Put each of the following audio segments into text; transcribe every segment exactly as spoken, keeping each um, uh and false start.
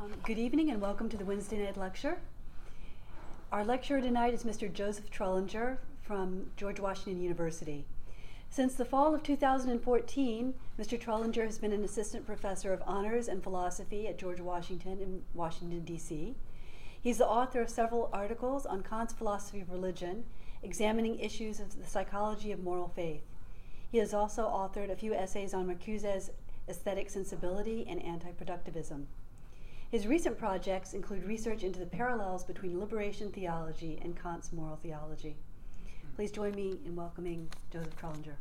Um, good evening and welcome to the Wednesday night lecture. Our lecturer tonight is Mister Joseph Trollinger from George Washington University. Since the fall of two thousand fourteen, Mister Trollinger has been an assistant professor of honors and philosophy at George Washington in Washington, D C He's the author of several articles on Kant's philosophy of religion, examining issues of the psychology of moral faith. He has also authored a few essays on Marcuse's aesthetic sensibility and anti-productivism. His recent projects include research into the parallels between liberation theology and Kant's moral theology. Please join me in welcoming Joseph Trollinger.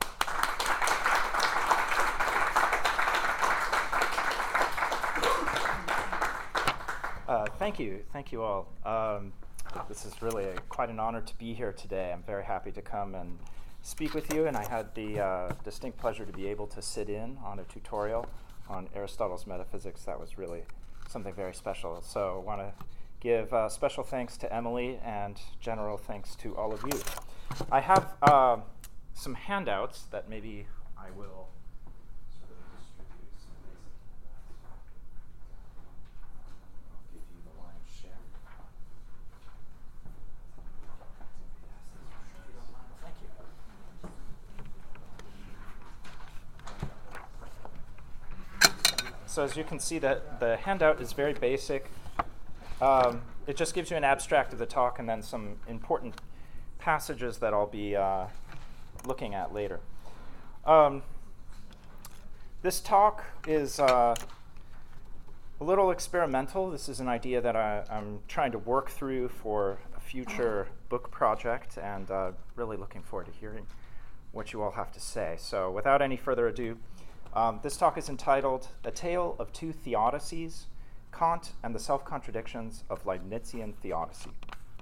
Uh, thank you. Thank you all. Um, this is really a, quite an honor to be here today. I'm very happy to come and speak with you, and I had the uh, distinct pleasure to be able to sit in on a tutorial on Aristotle's metaphysics. That was really something very special. So I want to give uh, special thanks to Emily and general thanks to all of you. I have uh, some handouts that maybe I will sort of distribute some basic handouts. I'll give you the lion's share. Thank you. So as you can see, that the handout is very basic. Um, it just gives you an abstract of the talk and then some important passages that I'll be uh, looking at later. Um, this talk is uh, a little experimental. This is an idea that I, I'm trying to work through for a future book project, and uh, really looking forward to hearing what you all have to say. So without any further ado, Um, this talk is entitled A Tale of Two Theodicies, Kant and the Self-Contradictions of Leibnizian Theodicy.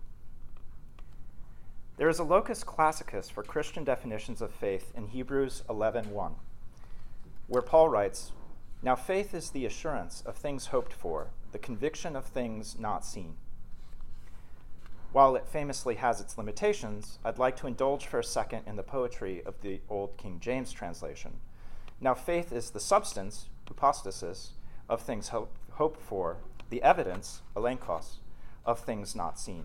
There is a locus classicus for Christian definitions of faith in Hebrews eleven one, where Paul writes, "Now faith is the assurance of things hoped for, the conviction of things not seen." While it famously has its limitations, I'd like to indulge for a second in the poetry of the old King James translation. Now faith is the substance, hypostasis, of things hope, hoped for, the evidence, elenkos, of things not seen.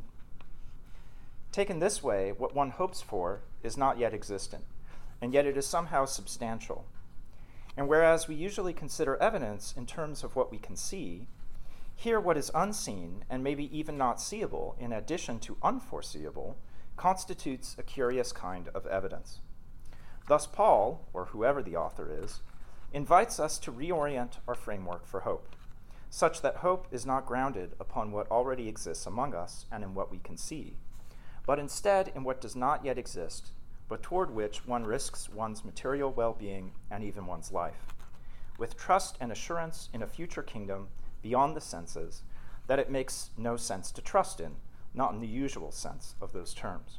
Taken this way, what one hopes for is not yet existent, and yet it is somehow substantial. And whereas we usually consider evidence in terms of what we can see, here what is unseen, and maybe even not seeable, in addition to unforeseeable, constitutes a curious kind of evidence. Thus Paul, or whoever the author is, invites us to reorient our framework for hope, such that hope is not grounded upon what already exists among us and in what we can see, but instead in what does not yet exist, but toward which one risks one's material well-being and even one's life, with trust and assurance in a future kingdom beyond the senses that it makes no sense to trust in, not in the usual sense of those terms.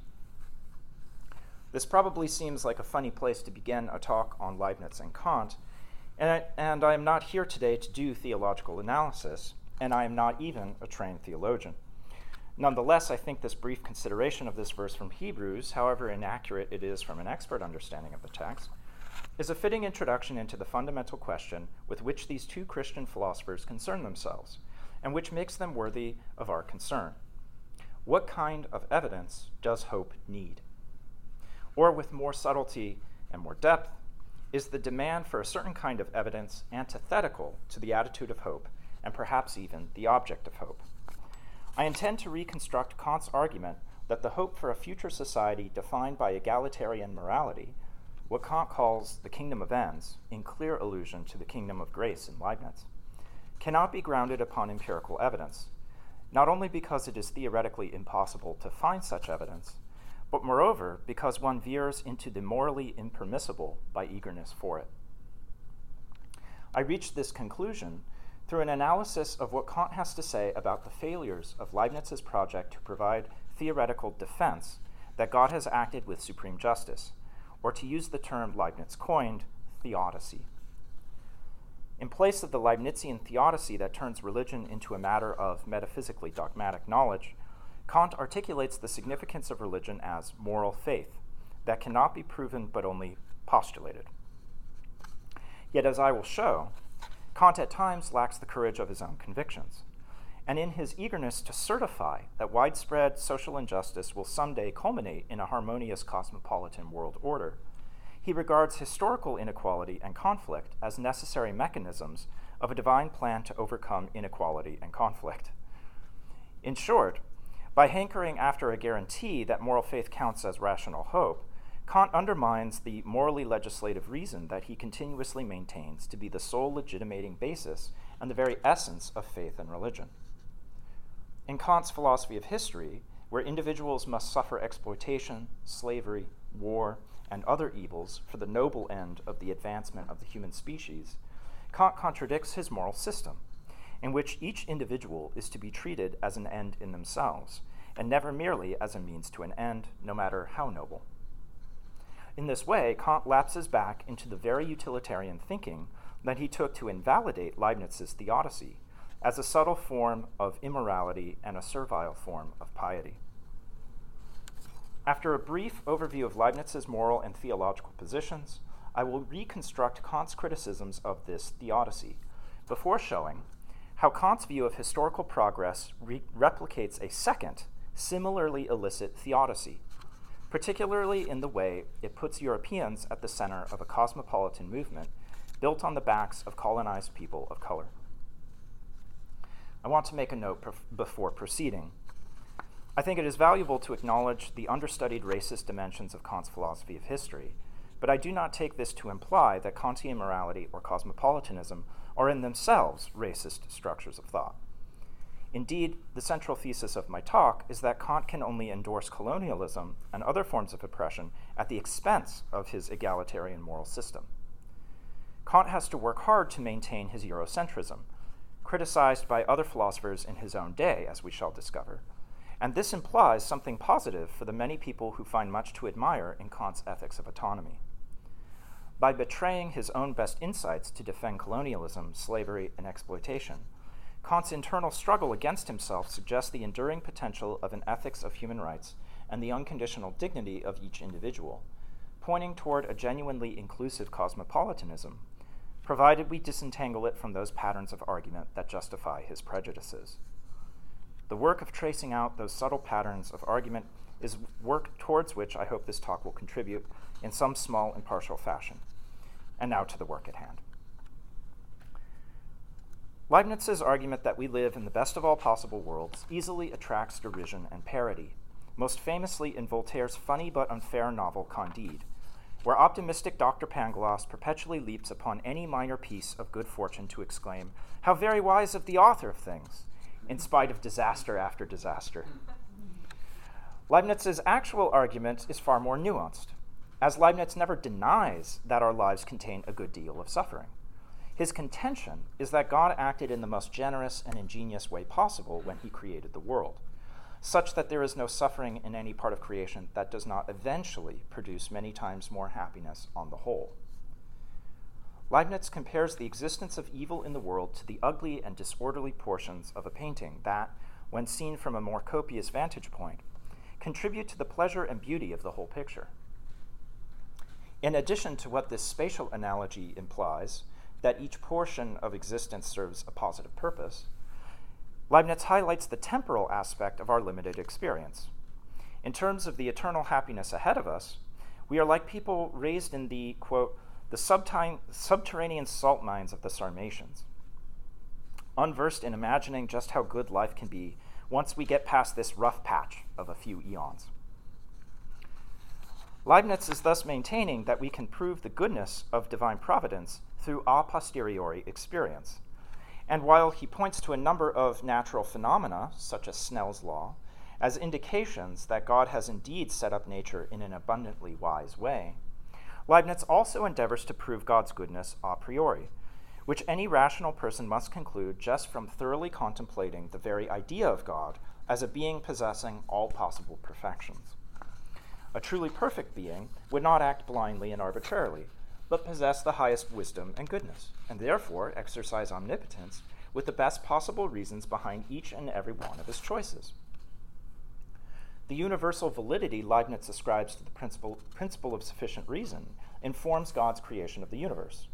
This probably seems like a funny place to begin a talk on Leibniz and Kant, and I, and I am not here today to do theological analysis, and I am not even a trained theologian. Nonetheless, I think this brief consideration of this verse from Hebrews, however inaccurate it is from an expert understanding of the text, is a fitting introduction into the fundamental question with which these two Christian philosophers concern themselves, and which makes them worthy of our concern. What kind of evidence does hope need? Or with more subtlety and more depth, is the demand for a certain kind of evidence antithetical to the attitude of hope, and perhaps even the object of hope? I intend to reconstruct Kant's argument that the hope for a future society defined by egalitarian morality, what Kant calls the kingdom of ends, in clear allusion to the kingdom of grace in Leibniz, cannot be grounded upon empirical evidence, not only because it is theoretically impossible to find such evidence, but moreover, because one veers into the morally impermissible by eagerness for it. I reached this conclusion through an analysis of what Kant has to say about the failures of Leibniz's project to provide theoretical defense that God has acted with supreme justice, or to use the term Leibniz coined, theodicy. In place of the Leibnizian theodicy that turns religion into a matter of metaphysically dogmatic knowledge, Kant articulates the significance of religion as moral faith that cannot be proven but only postulated. Yet, as I will show, Kant at times lacks the courage of his own convictions. And in his eagerness to certify that widespread social injustice will someday culminate in a harmonious cosmopolitan world order, he regards historical inequality and conflict as necessary mechanisms of a divine plan to overcome inequality and conflict. In short, by hankering after a guarantee that moral faith counts as rational hope, Kant undermines the morally legislative reason that he continuously maintains to be the sole legitimating basis and the very essence of faith and religion. In Kant's philosophy of history, where individuals must suffer exploitation, slavery, war, and other evils for the noble end of the advancement of the human species, Kant contradicts his moral system, in which each individual is to be treated as an end in themselves, and never merely as a means to an end, no matter how noble. In this way, Kant lapses back into the very utilitarian thinking that he took to invalidate Leibniz's theodicy as a subtle form of immorality and a servile form of piety. After a brief overview of Leibniz's moral and theological positions, I will reconstruct Kant's criticisms of this theodicy before showing how Kant's view of historical progress re- replicates a second, similarly illicit theodicy, particularly in the way it puts Europeans at the center of a cosmopolitan movement built on the backs of colonized people of color. I want to make a note prof- before proceeding. I think it is valuable to acknowledge the understudied racist dimensions of Kant's philosophy of history, but I do not take this to imply that Kantian morality or cosmopolitanism are in themselves racist structures of thought. Indeed, the central thesis of my talk is that Kant can only endorse colonialism and other forms of oppression at the expense of his egalitarian moral system. Kant has to work hard to maintain his Eurocentrism, criticized by other philosophers in his own day, as we shall discover, and this implies something positive for the many people who find much to admire in Kant's ethics of autonomy. By betraying his own best insights to defend colonialism, slavery, and exploitation, Kant's internal struggle against himself suggests the enduring potential of an ethics of human rights and the unconditional dignity of each individual, pointing toward a genuinely inclusive cosmopolitanism, provided we disentangle it from those patterns of argument that justify his prejudices. The work of tracing out those subtle patterns of argument is work towards which I hope this talk will contribute in some small and partial fashion. And now to the work at hand. Leibniz's argument that we live in the best of all possible worlds easily attracts derision and parody, most famously in Voltaire's funny but unfair novel Candide, where optimistic Doctor Pangloss perpetually leaps upon any minor piece of good fortune to exclaim, "How very wise of the author of things," in spite of disaster after disaster. Leibniz's actual argument is far more nuanced, as Leibniz never denies that our lives contain a good deal of suffering. His contention is that God acted in the most generous and ingenious way possible when he created the world, such that there is no suffering in any part of creation that does not eventually produce many times more happiness on the whole. Leibniz compares the existence of evil in the world to the ugly and disorderly portions of a painting that, when seen from a more copious vantage point, contribute to the pleasure and beauty of the whole picture. In addition to what this spatial analogy implies, that each portion of existence serves a positive purpose, Leibniz highlights the temporal aspect of our limited experience. In terms of the eternal happiness ahead of us, we are like people raised in the, quote, the subti- subterranean salt mines of the Sarmatians, unversed in imagining just how good life can be once we get past this rough patch of a few eons. Leibniz is thus maintaining that we can prove the goodness of divine providence through a posteriori experience. And while he points to a number of natural phenomena, such as Snell's law, as indications that God has indeed set up nature in an abundantly wise way, Leibniz also endeavors to prove God's goodness a priori, which any rational person must conclude just from thoroughly contemplating the very idea of God as a being possessing all possible perfections. A truly perfect being would not act blindly and arbitrarily, but possess the highest wisdom and goodness, and therefore exercise omnipotence with the best possible reasons behind each and every one of his choices. The universal validity Leibniz ascribes to the principle, principle of sufficient reason informs God's creation of the universe,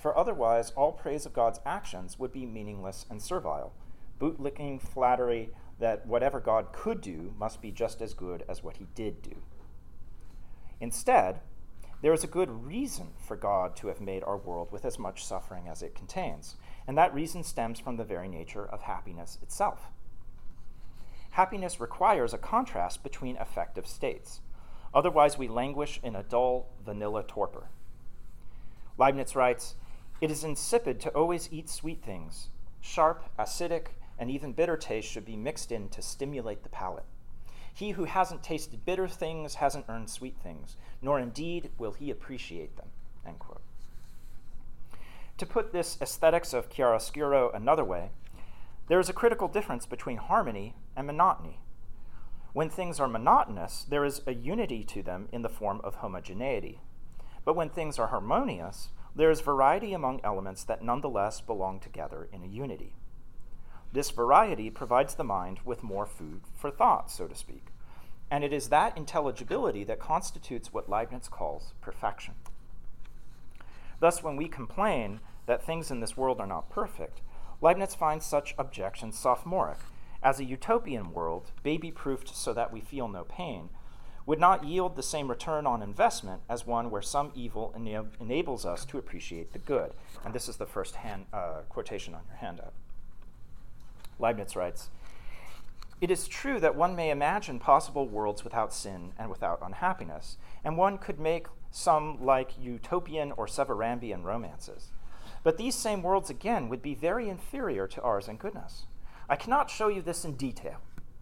for otherwise all praise of God's actions would be meaningless and servile, bootlicking flattery that whatever God could do must be just as good as what he did do. Instead, there is a good reason for God to have made our world with as much suffering as it contains, and that reason stems from the very nature of happiness itself. Happiness requires a contrast between affective states. Otherwise, we languish in a dull, vanilla torpor. Leibniz writes, "It is insipid to always eat sweet things. Sharp, acidic, and even bitter taste should be mixed in to stimulate the palate. He who hasn't tasted bitter things hasn't earned sweet things, nor indeed will he appreciate them." End quote. To put this aesthetics of chiaroscuro another way, there is a critical difference between harmony and monotony. When things are monotonous, there is a unity to them in the form of homogeneity. But when things are harmonious, there is variety among elements that nonetheless belong together in a unity. This variety provides the mind with more food for thought, so to speak, and it is that intelligibility that constitutes what Leibniz calls perfection. Thus, when we complain that things in this world are not perfect, Leibniz finds such objections sophomoric, as a utopian world, baby-proofed so that we feel no pain, would not yield the same return on investment as one where some evil ena- enables us to appreciate the good. And this is the first hand, uh, quotation on your handout. Leibniz writes, "It is true that one may imagine possible worlds without sin and without unhappiness, and one could make some like utopian or Severambian romances. But these same worlds again would be very inferior to ours in goodness. I cannot show you this in detail.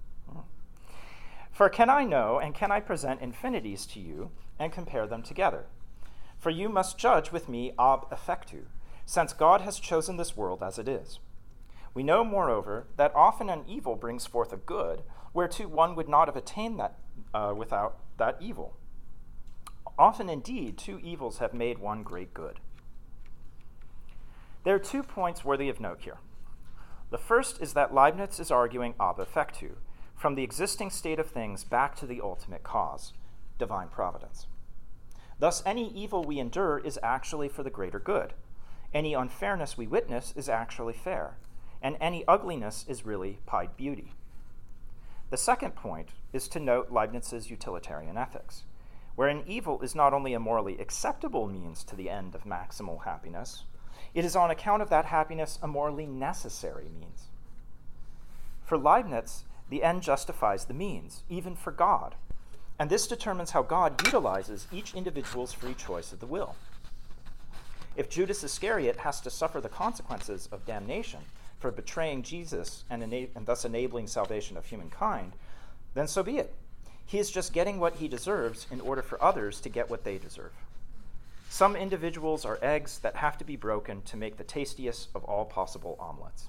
For can I know and can I present infinities to you and compare them together? For you must judge with me ab effectu, since God has chosen this world as it is. We know, moreover, that often an evil brings forth a good, whereto one would not have attained that uh, without that evil. Often, indeed, two evils have made one great good." There are two points worthy of note here. The first is that Leibniz is arguing ab effectu, from the existing state of things back to the ultimate cause, divine providence. Thus, any evil we endure is actually for the greater good. Any unfairness we witness is actually fair, and any ugliness is really pied beauty. The second point is to note Leibniz's utilitarian ethics, wherein evil is not only a morally acceptable means to the end of maximal happiness, it is on account of that happiness a morally necessary means. For Leibniz, the end justifies the means, even for God, and this determines how God utilizes each individual's free choice of the will. If Judas Iscariot has to suffer the consequences of damnation for betraying Jesus and, ena- and thus enabling salvation of humankind, then so be it. He is just getting what he deserves in order for others to get what they deserve. Some individuals are eggs that have to be broken to make the tastiest of all possible omelets.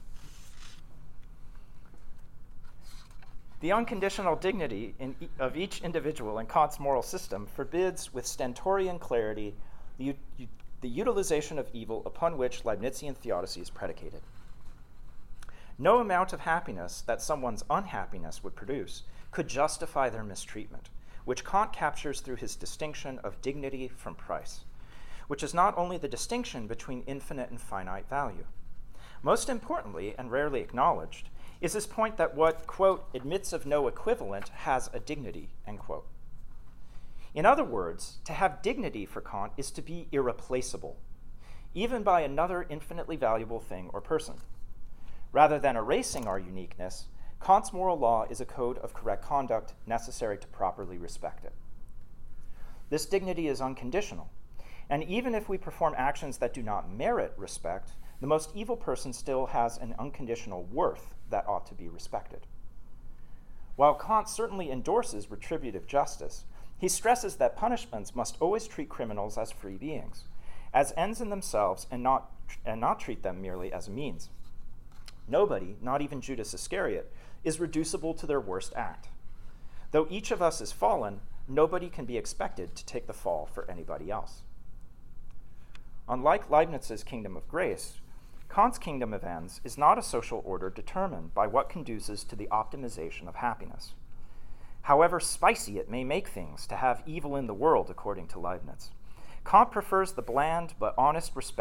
The unconditional dignity in e- of each individual in Kant's moral system forbids with stentorian clarity the, u- the utilization of evil upon which Leibnizian theodicy is predicated. No amount of happiness that someone's unhappiness would produce could justify their mistreatment, which Kant captures through his distinction of dignity from price, which is not only the distinction between infinite and finite value. Most importantly, and rarely acknowledged, is his point that what, quote, admits of no equivalent has a dignity, end quote. In other words, to have dignity for Kant is to be irreplaceable, even by another infinitely valuable thing or person. Rather than erasing our uniqueness, Kant's moral law is a code of correct conduct necessary to properly respect it. This dignity is unconditional, and even if we perform actions that do not merit respect, the most evil person still has an unconditional worth that ought to be respected. While Kant certainly endorses retributive justice, he stresses that punishments must always treat criminals as free beings, as ends in themselves, and not, and not treat them merely as a means. Nobody, not even Judas Iscariot, is reducible to their worst act. Though each of us is fallen, nobody can be expected to take the fall for anybody else. Unlike Leibniz's kingdom of grace, Kant's kingdom of ends is not a social order determined by what conduces to the optimization of happiness. However spicy it may make things to have evil in the world, according to Leibniz, Kant prefers the bland but honest respect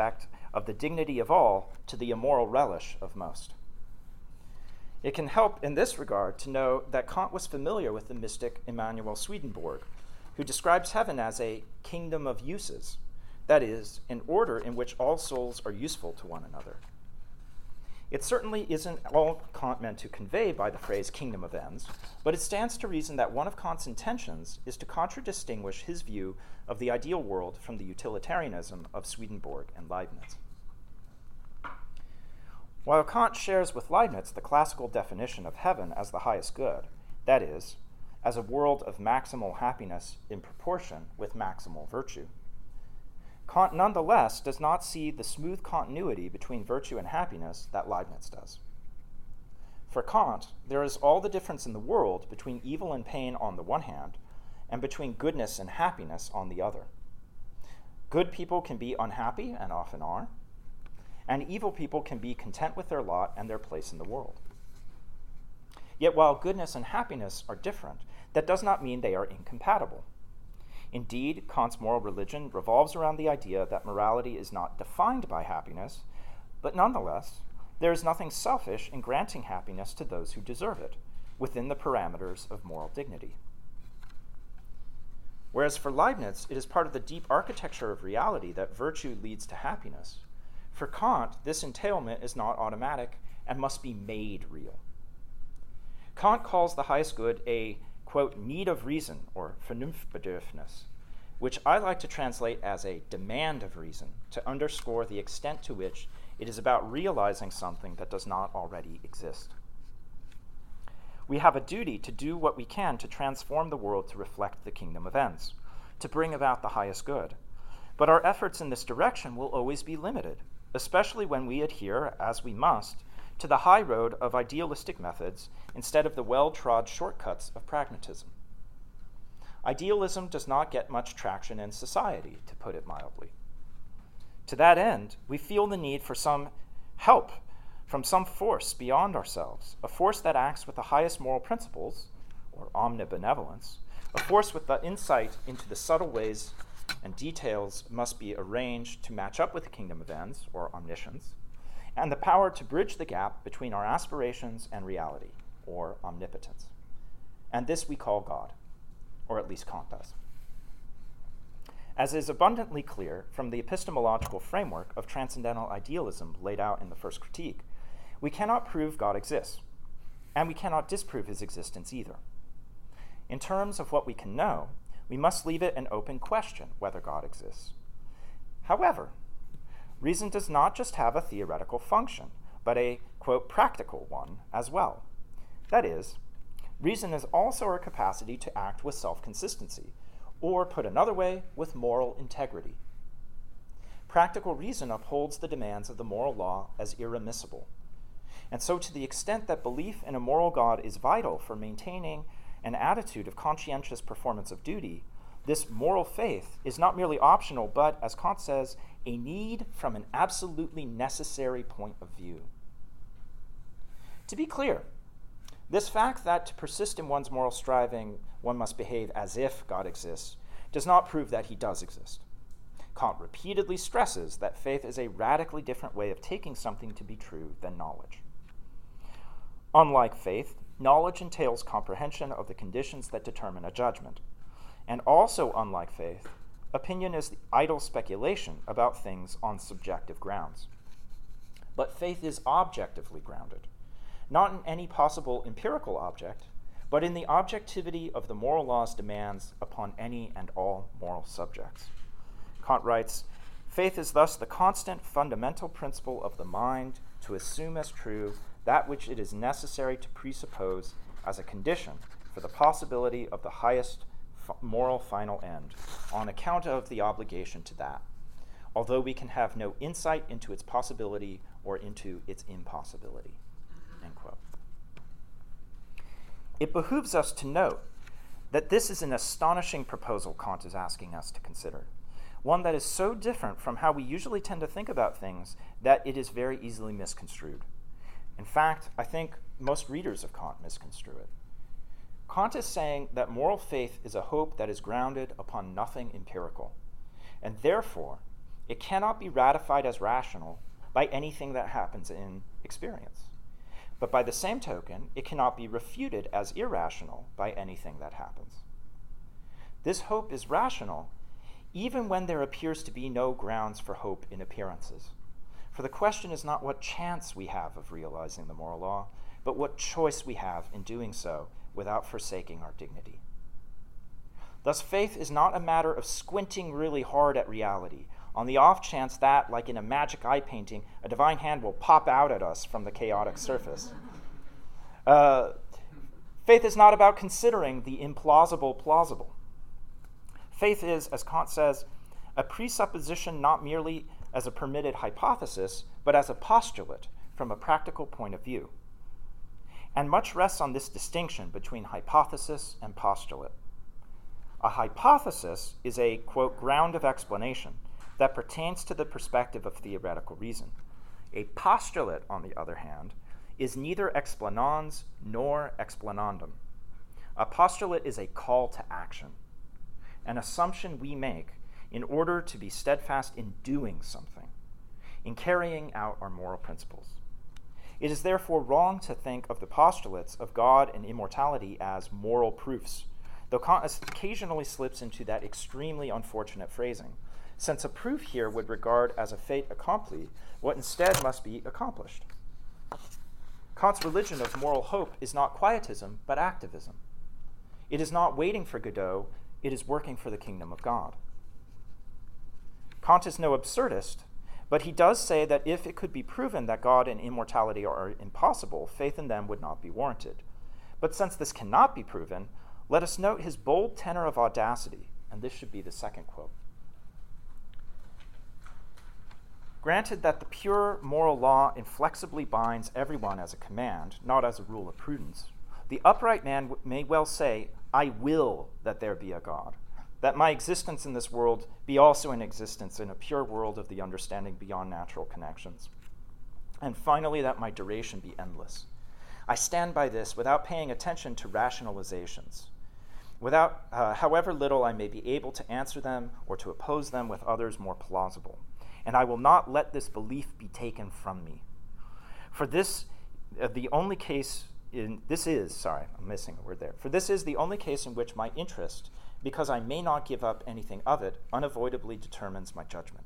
of the dignity of all to the immoral relish of most. It can help in this regard to know that Kant was familiar with the mystic Emanuel Swedenborg, who describes heaven as a kingdom of uses, that is, an order in which all souls are useful to one another. It certainly isn't all Kant meant to convey by the phrase kingdom of ends, but it stands to reason that one of Kant's intentions is to contradistinguish his view of the ideal world from the utilitarianism of Swedenborg and Leibniz. While Kant shares with Leibniz the classical definition of heaven as the highest good, that is, as a world of maximal happiness in proportion with maximal virtue, Kant nonetheless does not see the smooth continuity between virtue and happiness that Leibniz does. For Kant, there is all the difference in the world between evil and pain on the one hand, and between goodness and happiness on the other. Good people can be unhappy, and often are, and evil people can be content with their lot and their place in the world. Yet while goodness and happiness are different, that does not mean they are incompatible. Indeed, Kant's moral religion revolves around the idea that morality is not defined by happiness, but nonetheless, there is nothing selfish in granting happiness to those who deserve it, within the parameters of moral dignity. Whereas for Leibniz, it is part of the deep architecture of reality that virtue leads to happiness, for Kant, this entailment is not automatic and must be made real. Kant calls the highest good a, quote, need of reason, or Vernunftbedürfnis, which I like to translate as a demand of reason to underscore the extent to which it is about realizing something that does not already exist. We have a duty to do what we can to transform the world to reflect the kingdom of ends, to bring about the highest good. But our efforts in this direction will always be limited, especially when we adhere, as we must, to the high road of idealistic methods instead of the well-trod shortcuts of pragmatism. Idealism does not get much traction in society, to put it mildly. To that end, we feel the need for some help from some force beyond ourselves, a force that acts with the highest moral principles, or omnibenevolence, a force with the insight into the subtle ways and details must be arranged to match up with the kingdom of ends, or omniscience, and the power to bridge the gap between our aspirations and reality, or omnipotence. And this we call God, or at least Kant does. As is abundantly clear from the epistemological framework of transcendental idealism laid out in the First Critique, we cannot prove God exists, and we cannot disprove his existence either. In terms of what we can know, we must leave it an open question whether God exists. However, reason does not just have a theoretical function, but a, quote, practical one as well. That is, reason is also our capacity to act with self-consistency, or put another way, with moral integrity. Practical reason upholds the demands of the moral law as irremissible. And so to the extent that belief in a moral God is vital for maintaining an attitude of conscientious performance of duty, this moral faith is not merely optional, but, as Kant says, a need from an absolutely necessary point of view. To be clear, this fact that to persist in one's moral striving, one must behave as if God exists, does not prove that he does exist. Kant repeatedly stresses that faith is a radically different way of taking something to be true than knowledge. Unlike faith, knowledge entails comprehension of the conditions that determine a judgment. And also, unlike faith, opinion is the idle speculation about things on subjective grounds. But faith is objectively grounded, not in any possible empirical object, but in the objectivity of the moral law's demands upon any and all moral subjects. Kant writes, faith is thus the constant fundamental principle of the mind to assume as true that which it is necessary to presuppose as a condition for the possibility of the highest f- moral final end, on account of the obligation to that, although we can have no insight into its possibility or into its impossibility. End quote. It behooves us to note that this is an astonishing proposal Kant is asking us to consider, one that is so different from how we usually tend to think about things that it is very easily misconstrued. In fact, I think most readers of Kant misconstrue it. Kant is saying that moral faith is a hope that is grounded upon nothing empirical, and therefore it cannot be ratified as rational by anything that happens in experience. But by the same token, it cannot be refuted as irrational by anything that happens. This hope is rational even when there appears to be no grounds for hope in appearances. For the question is not what chance we have of realizing the moral law, but what choice we have in doing so without forsaking our dignity. Thus, faith is not a matter of squinting really hard at reality, on the off chance that, like in a magic eye painting, a divine hand will pop out at us from the chaotic surface. Uh, faith is not about considering the implausible plausible. Faith is, as Kant says, a presupposition not merely as a permitted hypothesis, but as a postulate from a practical point of view. And much rests on this distinction between hypothesis and postulate. A hypothesis is a, quote, ground of explanation that pertains to the perspective of theoretical reason. A postulate, on the other hand, is neither explanans nor explanandum. A postulate is a call to action, an assumption we make in order to be steadfast in doing something, in carrying out our moral principles. It is therefore wrong to think of the postulates of God and immortality as moral proofs, though Kant occasionally slips into that extremely unfortunate phrasing, since a proof here would regard as a fait accompli what instead must be accomplished. Kant's religion of moral hope is not quietism, but activism. It is not waiting for Godot, it is working for the kingdom of God. Kant is no absurdist, but he does say that if it could be proven that God and immortality are impossible, faith in them would not be warranted. But since this cannot be proven, let us note his bold tenor of audacity, and this should be the second quote. Granted that the pure moral law inflexibly binds everyone as a command, not as a rule of prudence, the upright man w- may well say, I will that there be a God, that my existence in this world be also an existence in a pure world of the understanding beyond natural connections, and finally that my duration be endless. I stand by this without paying attention to rationalizations, without, uh, however little I may be able to answer them or to oppose them with others more plausible. And I will not let this belief be taken from me. For this, uh, the only case in, this is, sorry, I'm missing a word there. For this is the only case in which my interest, because I may not give up anything of it, unavoidably determines my judgment.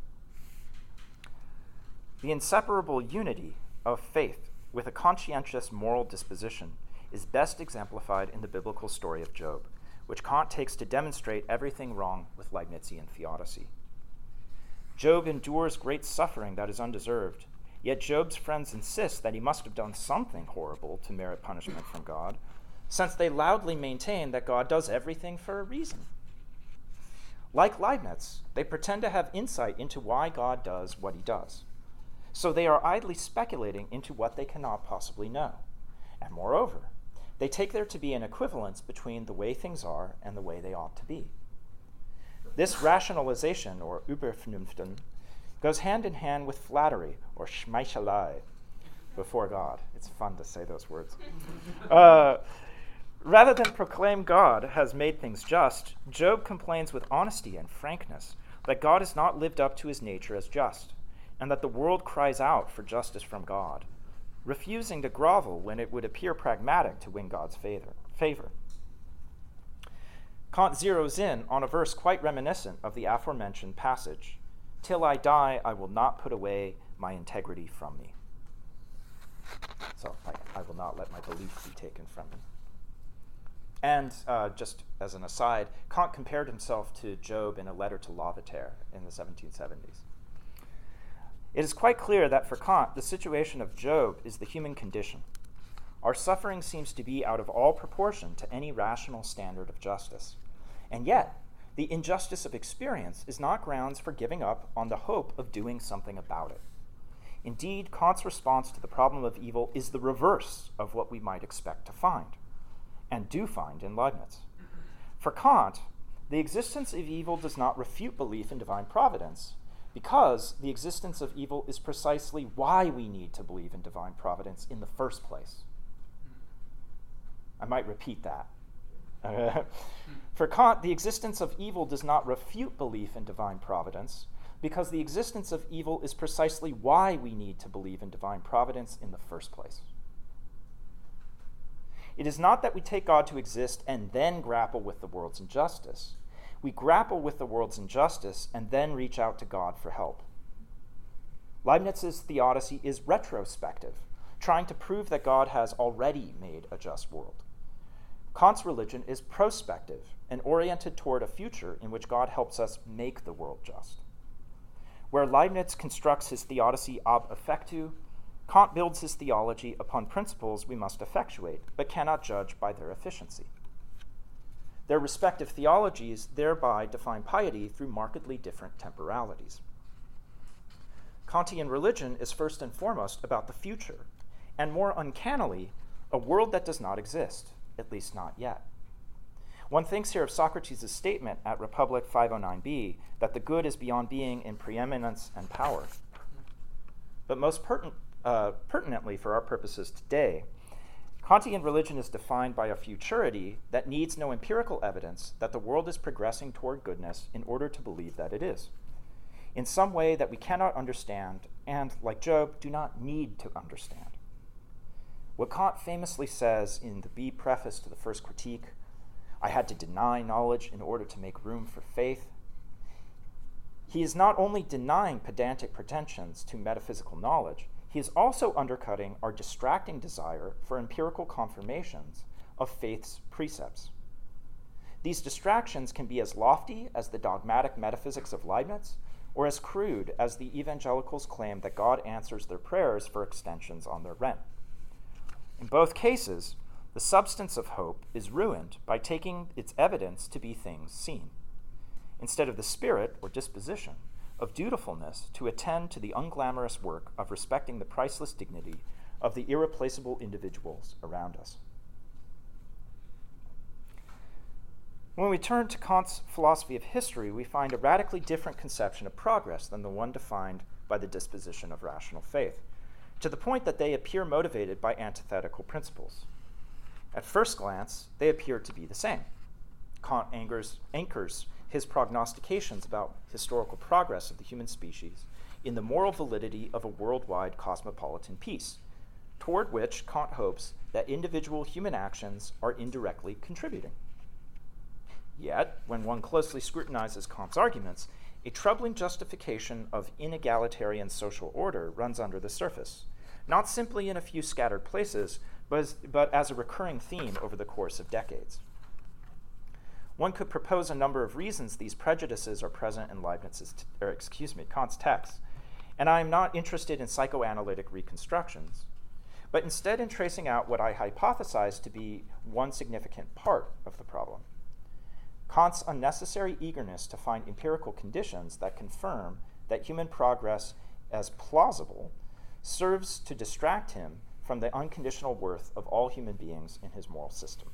The inseparable unity of faith with a conscientious moral disposition is best exemplified in the biblical story of Job, which Kant takes to demonstrate everything wrong with Leibnizian theodicy. Job endures great suffering that is undeserved, yet Job's friends insist that he must have done something horrible to merit punishment from God, since they loudly maintain that God does everything for a reason. Like Leibniz, they pretend to have insight into why God does what he does. So they are idly speculating into what they cannot possibly know. And moreover, they take there to be an equivalence between the way things are and the way they ought to be. This rationalization, or Übervernunften, goes hand in hand with flattery, or Schmeichelei, before God. It's fun to say those words. Uh, rather than proclaim God has made things just, Job complains with honesty and frankness that God has not lived up to his nature as just, and that the world cries out for justice from God, refusing to grovel when it would appear pragmatic to win God's favor. favor. Kant zeroes in on a verse quite reminiscent of the aforementioned passage, "Till I die, I will not put away my integrity from me." So I, I will not let my belief be taken from me. And uh, just as an aside, Kant compared himself to Job in a letter to Lavater in the seventeen seventies. It is quite clear that for Kant, the situation of Job is the human condition. Our suffering seems to be out of all proportion to any rational standard of justice. And yet, the injustice of experience is not grounds for giving up on the hope of doing something about it. Indeed, Kant's response to the problem of evil is the reverse of what we might expect to find, and do find in Leibniz. For Kant, the existence of evil does not refute belief in divine providence, because the existence of evil is precisely why we need to believe in divine providence in the first place. I might repeat that. For Kant, the existence of evil does not refute belief in divine providence, because the existence of evil is precisely why we need to believe in divine providence in the first place. It is not that we take God to exist and then grapple with the world's injustice. We grapple with the world's injustice and then reach out to God for help. Leibniz's theodicy is retrospective, trying to prove that God has already made a just world. Kant's religion is prospective and oriented toward a future in which God helps us make the world just. Where Leibniz constructs his theodicy ab effectu, Kant builds his theology upon principles we must effectuate, but cannot judge by their efficiency. Their respective theologies thereby define piety through markedly different temporalities. Kantian religion is first and foremost about the future, and more uncannily, a world that does not exist, at least not yet. One thinks here of Socrates' statement at Republic five oh nine b that the good is beyond being in preeminence and power. But most pertin- uh, pertinently for our purposes today, Kantian religion is defined by a futurity that needs no empirical evidence that the world is progressing toward goodness in order to believe that it is, in some way that we cannot understand and, like Job, do not need to understand. What Kant famously says in the B preface to the first critique, I had to deny knowledge in order to make room for faith. He is not only denying pedantic pretensions to metaphysical knowledge, he is also undercutting our distracting desire for empirical confirmations of faith's precepts. These distractions can be as lofty as the dogmatic metaphysics of Leibniz, or as crude as the evangelicals' claim that God answers their prayers for extensions on their rent. In both cases, the substance of hope is ruined by taking its evidence to be things seen, instead of the spirit or disposition of dutifulness to attend to the unglamorous work of respecting the priceless dignity of the irreplaceable individuals around us. When we turn to Kant's philosophy of history, we find a radically different conception of progress than the one defined by the disposition of rational faith, to the point that they appear motivated by antithetical principles. At first glance, they appear to be the same. Kant anchors, anchors his prognostications about historical progress of the human species in the moral validity of a worldwide cosmopolitan peace, toward which Kant hopes that individual human actions are indirectly contributing. Yet, when one closely scrutinizes Kant's arguments, a troubling justification of inegalitarian social order runs under the surface, not simply in a few scattered places, but as, but as a recurring theme over the course of decades. One could propose a number of reasons these prejudices are present in Leibniz's, t- or excuse me, Kant's text, and I am not interested in psychoanalytic reconstructions, but instead in tracing out what I hypothesize to be one significant part of the problem. Kant's unnecessary eagerness to find empirical conditions that confirm that human progress as plausible serves to distract him from the unconditional worth of all human beings in his moral system.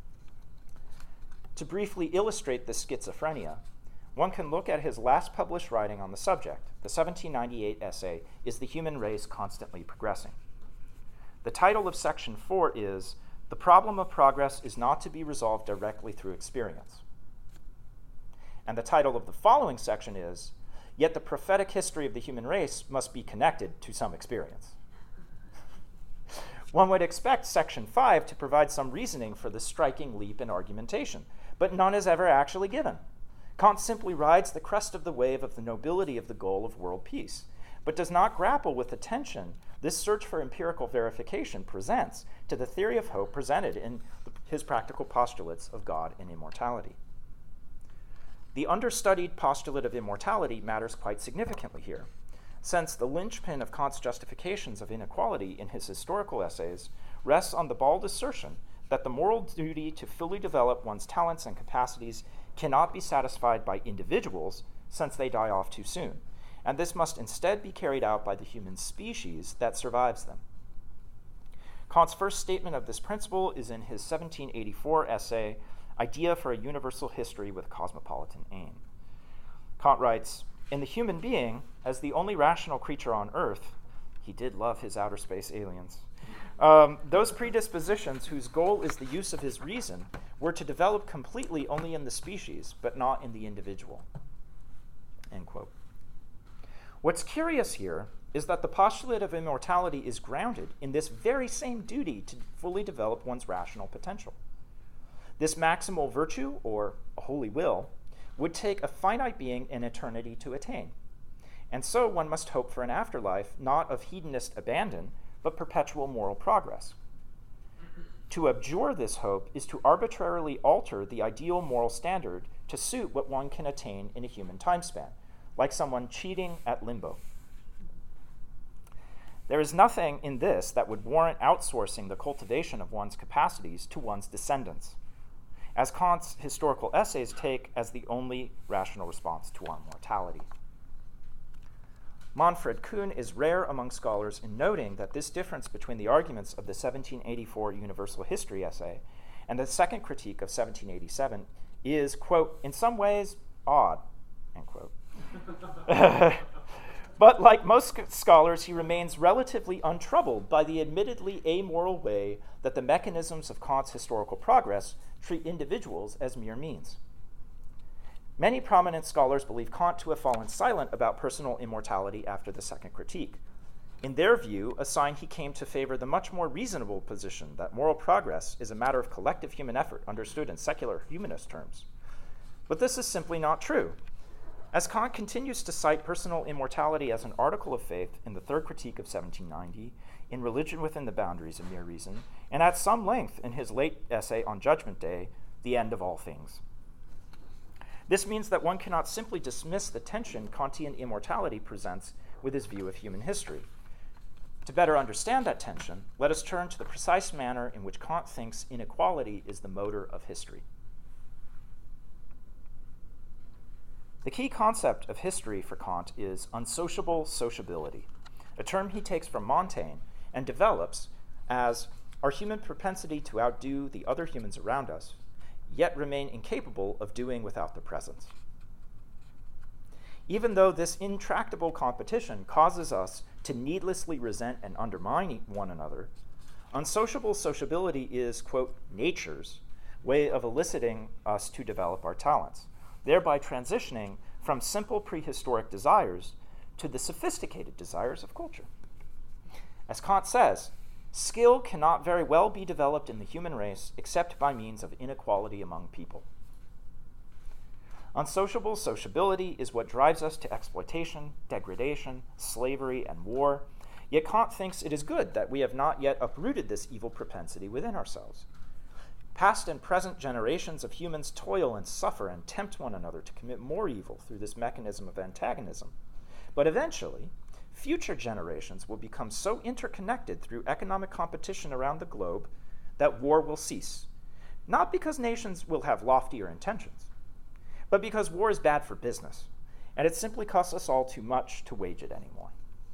To briefly illustrate this schizophrenia, one can look at his last published writing on the subject. The seventeen ninety-eight essay, Is the Human Race Constantly Progressing? The title of section four is, The Problem of Progress is Not to be Resolved Directly Through Experience. And the title of the following section is, Yet the prophetic history of the human race must be connected to some experience. One would expect section five to provide some reasoning for this striking leap in argumentation, but none is ever actually given. Kant simply rides the crest of the wave of the nobility of the goal of world peace, but does not grapple with the tension this search for empirical verification presents to the theory of hope presented in his practical postulates of God and immortality. The understudied postulate of immortality matters quite significantly here, since the linchpin of Kant's justifications of inequality in his historical essays rests on the bald assertion that the moral duty to fully develop one's talents and capacities cannot be satisfied by individuals since they die off too soon, and this must instead be carried out by the human species that survives them. Kant's first statement of this principle is in his seventeen eighty-four essay, Idea for a Universal History with Cosmopolitan Aim. Kant writes, in the human being, as the only rational creature on Earth, he did love his outer space aliens, um, those predispositions whose goal is the use of his reason were to develop completely only in the species, but not in the individual. End quote. What's curious here is that the postulate of immortality is grounded in this very same duty to fully develop one's rational potential. This maximal virtue, or a holy will, would take a finite being an eternity to attain. And so one must hope for an afterlife not of hedonist abandon, but perpetual moral progress. To abjure this hope is to arbitrarily alter the ideal moral standard to suit what one can attain in a human time span, like someone cheating at limbo. There is nothing in this that would warrant outsourcing the cultivation of one's capacities to one's descendants, as Kant's historical essays take as the only rational response to our mortality. Manfred Kuhn is rare among scholars in noting that this difference between the arguments of the seventeen eighty-four Universal History essay and the second critique of seventeen eighty-seven is, quote, in some ways odd, end quote. But like most scholars, he remains relatively untroubled by the admittedly amoral way that the mechanisms of Kant's historical progress treat individuals as mere means. Many prominent scholars believe Kant to have fallen silent about personal immortality after the second critique. In their view, a sign he came to favor the much more reasonable position that moral progress is a matter of collective human effort understood in secular humanist terms. But this is simply not true. As Kant continues to cite personal immortality as an article of faith in the third critique of seventeen ninety, in Religion Within the Boundaries of Mere Reason, and at some length in his late essay on Judgment Day, The End of All Things. This means that one cannot simply dismiss the tension Kantian immortality presents with his view of human history. To better understand that tension, let us turn to the precise manner in which Kant thinks inequality is the motor of history. The key concept of history for Kant is unsociable sociability, a term he takes from Montaigne and develops as our human propensity to outdo the other humans around us, yet remain incapable of doing without their presence. Even though this intractable competition causes us to needlessly resent and undermine one another, unsociable sociability is, quote, nature's way of eliciting us to develop our talents, thereby transitioning from simple prehistoric desires to the sophisticated desires of culture. As Kant says, skill cannot very well be developed in the human race except by means of inequality among people. Unsociable sociability is what drives us to exploitation, degradation, slavery, and war, yet Kant thinks it is good that we have not yet uprooted this evil propensity within ourselves. Past and present generations of humans toil and suffer and tempt one another to commit more evil through this mechanism of antagonism. But eventually, future generations will become so interconnected through economic competition around the globe that war will cease, not because nations will have loftier intentions, but because war is bad for business, and it simply costs us all too much to wage it anymore.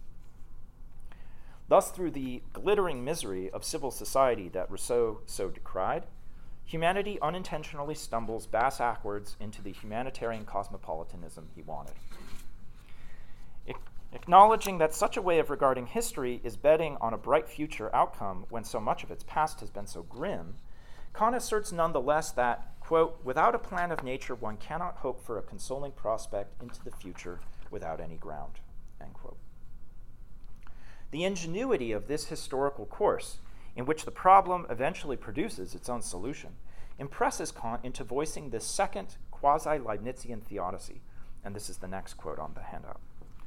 Thus, through the glittering misery of civil society that Rousseau so decried, humanity unintentionally stumbles bass-ackwards into the humanitarian cosmopolitanism he wanted. Acknowledging that such a way of regarding history is betting on a bright future outcome when so much of its past has been so grim, Kant asserts nonetheless that, quote, without a plan of nature, one cannot hope for a consoling prospect into the future without any ground, end quote. The ingenuity of this historical course, in which the problem eventually produces its own solution, impresses Kant into voicing this second quasi-Leibnizian theodicy, and this is the next quote on the handout.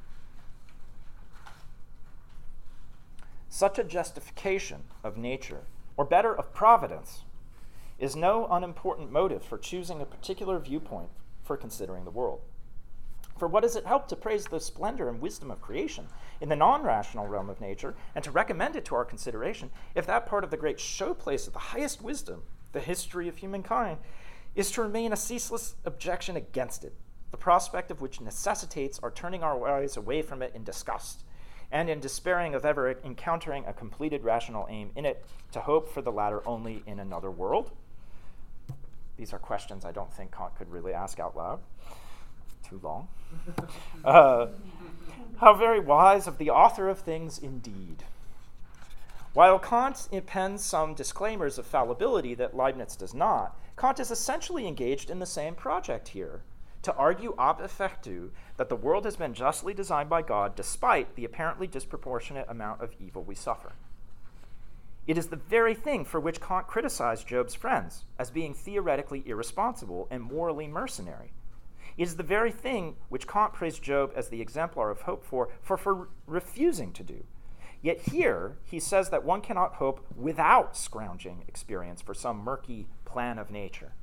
Such a justification of nature, or better, of providence, is no unimportant motive for choosing a particular viewpoint for considering the world. For what does it help to praise the splendor and wisdom of creation in the non-rational realm of nature and to recommend it to our consideration if that part of the great showplace of the highest wisdom, the history of humankind, is to remain a ceaseless objection against it, the prospect of which necessitates our turning our eyes away from it in disgust, and in despairing of ever encountering a completed rational aim in it, to hope for the latter only in another world? These are questions I don't think Kant could really ask out loud. Too long. Uh, how very wise of the author of things indeed. While Kant appends some disclaimers of fallibility that Leibniz does not, Kant is essentially engaged in the same project here, to argue ab effectu that the world has been justly designed by God despite the apparently disproportionate amount of evil we suffer. It is the very thing for which Kant criticized Job's friends as being theoretically irresponsible and morally mercenary. It is the very thing which Kant praised Job as the exemplar of hope for, for, for refusing to do. Yet here, he says that one cannot hope without scrounging experience for some murky plan of nature.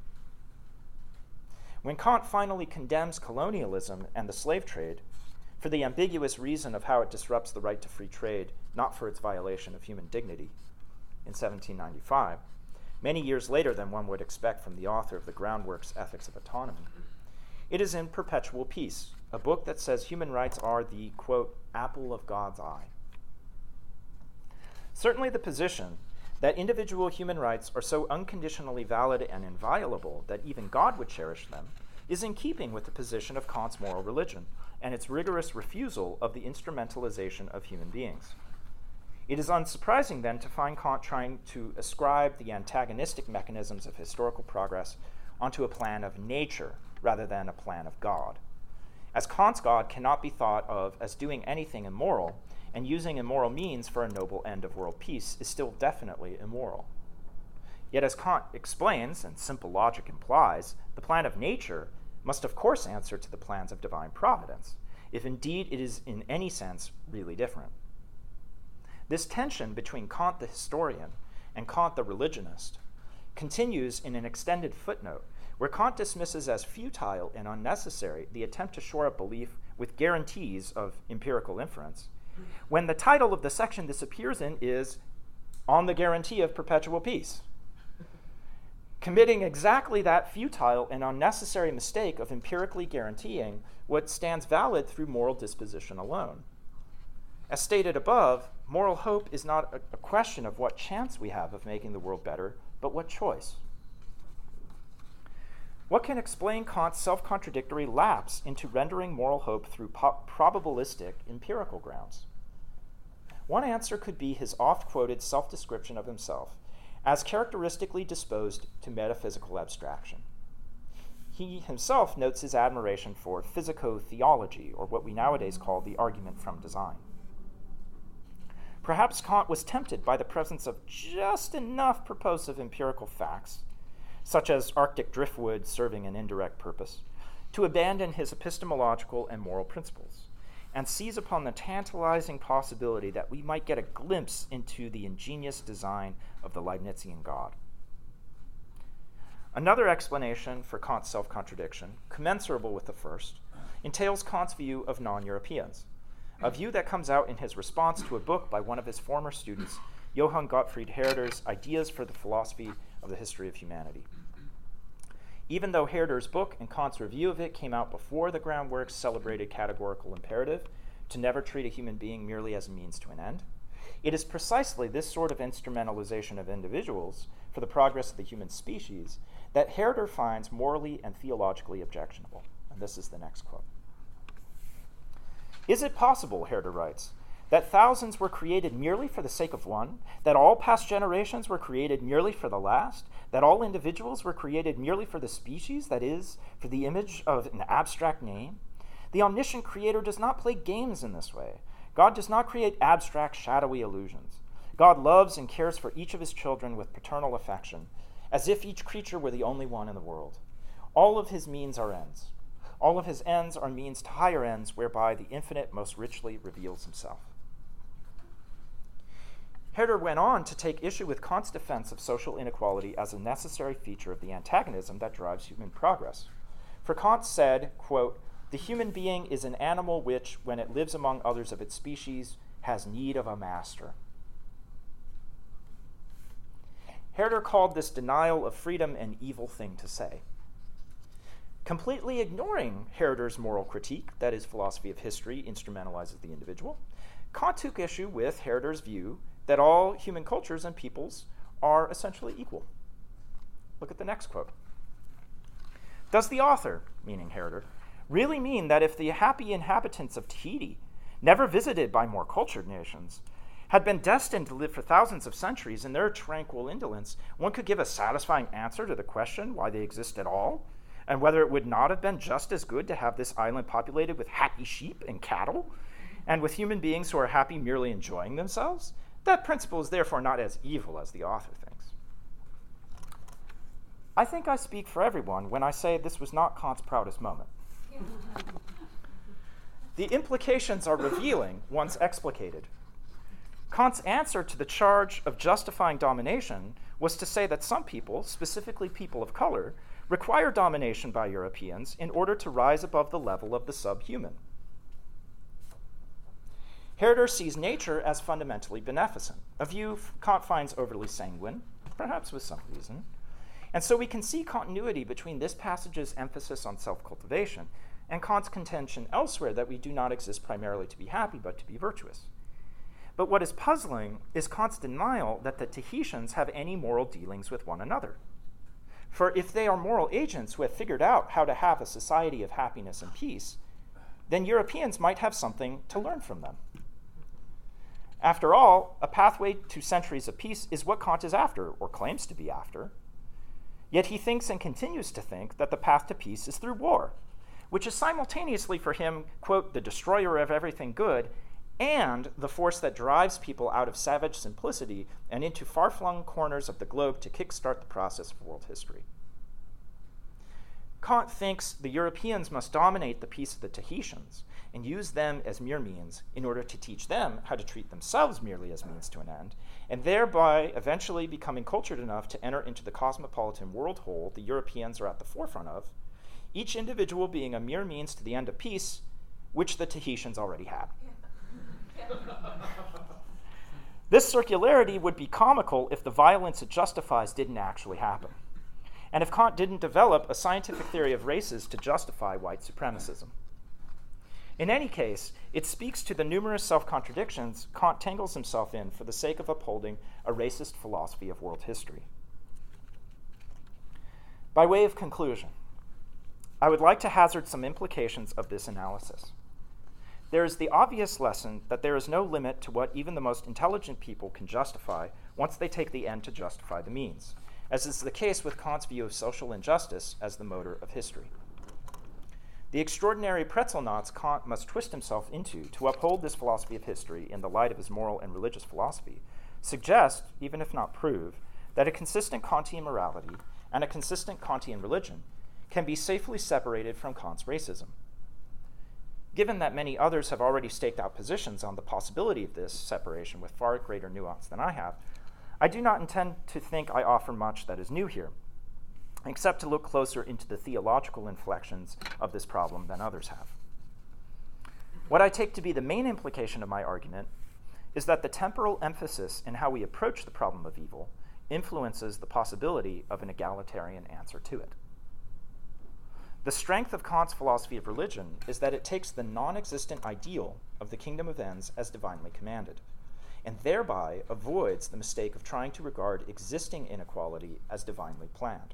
When Kant finally condemns colonialism and the slave trade for the ambiguous reason of how it disrupts the right to free trade, not for its violation of human dignity, in seventeen ninety-five, many years later than one would expect from the author of the Groundwork's Ethics of Autonomy, it is in Perpetual Peace, a book that says human rights are the, quote, apple of God's eye. Certainly the position that individual human rights are so unconditionally valid and inviolable that even God would cherish them is in keeping with the position of Kant's moral religion and its rigorous refusal of the instrumentalization of human beings. It is unsurprising, then, to find Kant trying to ascribe the antagonistic mechanisms of historical progress onto a plan of nature rather than a plan of God. As Kant's God cannot be thought of as doing anything immoral, and using immoral means for a noble end of world peace is still definitely immoral. Yet as Kant explains, and simple logic implies, the plan of nature must of course answer to the plans of divine providence, if indeed it is in any sense really different. This tension between Kant the historian and Kant the religionist continues in an extended footnote where Kant dismisses as futile and unnecessary the attempt to shore up belief with guarantees of empirical inference, when the title of the section this appears in is On the Guarantee of Perpetual Peace, committing exactly that futile and unnecessary mistake of empirically guaranteeing what stands valid through moral disposition alone. As stated above, moral hope is not a, a question of what chance we have of making the world better, but what choice. What can explain Kant's self-contradictory lapse into rendering moral hope through po- probabilistic empirical grounds? One answer could be his oft-quoted self-description of himself as characteristically disposed to metaphysical abstraction. He himself notes his admiration for physico-theology, or what we nowadays call the argument from design. Perhaps Kant was tempted by the presence of just enough purposive empirical facts, such as Arctic driftwood serving an indirect purpose, to abandon his epistemological and moral principles, and seize upon the tantalizing possibility that we might get a glimpse into the ingenious design of the Leibnizian God. Another explanation for Kant's self-contradiction, commensurable with the first, entails Kant's view of non-Europeans, a view that comes out in his response to a book by one of his former students, Johann Gottfried Herder's Ideas for the Philosophy of the History of Humanity. Even though Herder's book and Kant's review of it came out before the Groundwork's celebrated categorical imperative to never treat a human being merely as a means to an end, it is precisely this sort of instrumentalization of individuals for the progress of the human species that Herder finds morally and theologically objectionable. And this is the next quote. Is it possible, Herder writes, that thousands were created merely for the sake of one, that all past generations were created merely for the last, that all individuals were created merely for the species, that is, for the image of an abstract name? The omniscient creator does not play games in this way. God does not create abstract, shadowy illusions. God loves and cares for each of his children with paternal affection, as if each creature were the only one in the world. All of his means are ends. All of his ends are means to higher ends, whereby the infinite most richly reveals himself. Herder went on to take issue with Kant's defense of social inequality as a necessary feature of the antagonism that drives human progress. For Kant said, quote, "The human being is an animal which, when it lives among others of its species, has need of a master." Herder called this denial of freedom an evil thing to say. Completely ignoring Herder's moral critique, that his philosophy of history instrumentalizes the individual, Kant took issue with Herder's view that all human cultures and peoples are essentially equal. Look at the next quote. Does the author, meaning Herder, really mean that if the happy inhabitants of Tahiti, never visited by more cultured nations, had been destined to live for thousands of centuries in their tranquil indolence, one could give a satisfying answer to the question why they exist at all? and whether it would not have been just as good to have this island populated with happy sheep and cattle, and with human beings who are happy merely enjoying themselves, that principle is therefore not as evil as the author thinks. I think I speak for everyone when I say this was not Kant's proudest moment. The implications are revealing once explicated. Kant's answer to the charge of justifying domination was to say that some people, specifically people of color, require domination by Europeans in order to rise above the level of the subhuman. Herder sees nature as fundamentally beneficent, a view Kant finds overly sanguine, perhaps with some reason. And so we can see continuity between this passage's emphasis on self-cultivation and Kant's contention elsewhere that we do not exist primarily to be happy, but to be virtuous. But what is puzzling is Kant's denial that the Tahitians have any moral dealings with one another. For if they are moral agents who have figured out how to have a society of happiness and peace, then Europeans might have something to learn from them. After all, a pathway to centuries of peace is what Kant is after, or claims to be after. Yet he thinks and continues to think that the path to peace is through war, which is simultaneously for him, quote, the destroyer of everything good, and the force that drives people out of savage simplicity and into far-flung corners of the globe to kickstart the process of world history. Kant thinks the Europeans must dominate the peace of the Tahitians and use them as mere means in order to teach them how to treat themselves merely as means to an end, and thereby eventually becoming cultured enough to enter into the cosmopolitan world whole the Europeans are at the forefront of, each individual being a mere means to the end of peace, which the Tahitians already had. This circularity would be comical if the violence it justifies didn't actually happen, and if Kant didn't develop a scientific theory of races to justify white supremacism. In any case, it speaks to the numerous self-contradictions Kant tangles himself in for the sake of upholding a racist philosophy of world history. By way of conclusion, I would like to hazard some implications of this analysis. There is the obvious lesson that there is no limit to what even the most intelligent people can justify once they take the end to justify the means, as is the case with Kant's view of social injustice as the motor of history. The extraordinary pretzel knots Kant must twist himself into to uphold this philosophy of history in the light of his moral and religious philosophy suggest, even if not prove, that a consistent Kantian morality and a consistent Kantian religion can be safely separated from Kant's racism. Given that many others have already staked out positions on the possibility of this separation with far greater nuance than I have, I do not intend to think I offer much that is new here, except to look closer into the theological inflections of this problem than others have. What I take to be the main implication of my argument is that the temporal emphasis in how we approach the problem of evil influences the possibility of an egalitarian answer to it. The strength of Kant's philosophy of religion is that it takes the non-existent ideal of the kingdom of ends as divinely commanded, and thereby avoids the mistake of trying to regard existing inequality as divinely planned.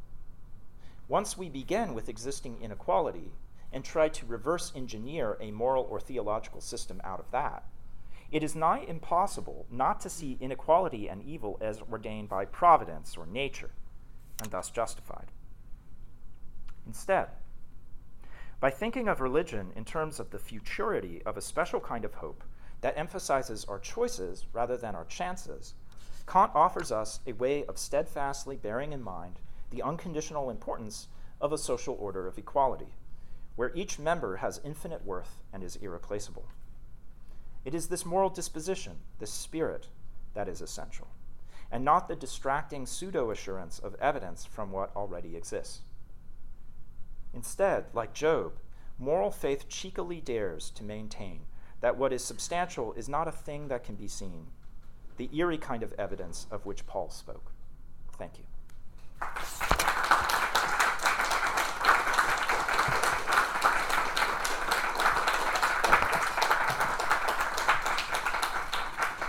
Once we begin with existing inequality and try to reverse engineer a moral or theological system out of that, it is nigh impossible not to see inequality and evil as ordained by providence or nature, and thus justified. Instead, by thinking of religion in terms of the futurity of a special kind of hope that emphasizes our choices rather than our chances, Kant offers us a way of steadfastly bearing in mind the unconditional importance of a social order of equality, where each member has infinite worth and is irreplaceable. It is this moral disposition, this spirit, that is essential, and not the distracting pseudo-assurance of evidence from what already exists. Instead, like Job, moral faith cheekily dares to maintain that what is substantial is not a thing that can be seen, the eerie kind of evidence of which Paul spoke. Thank you.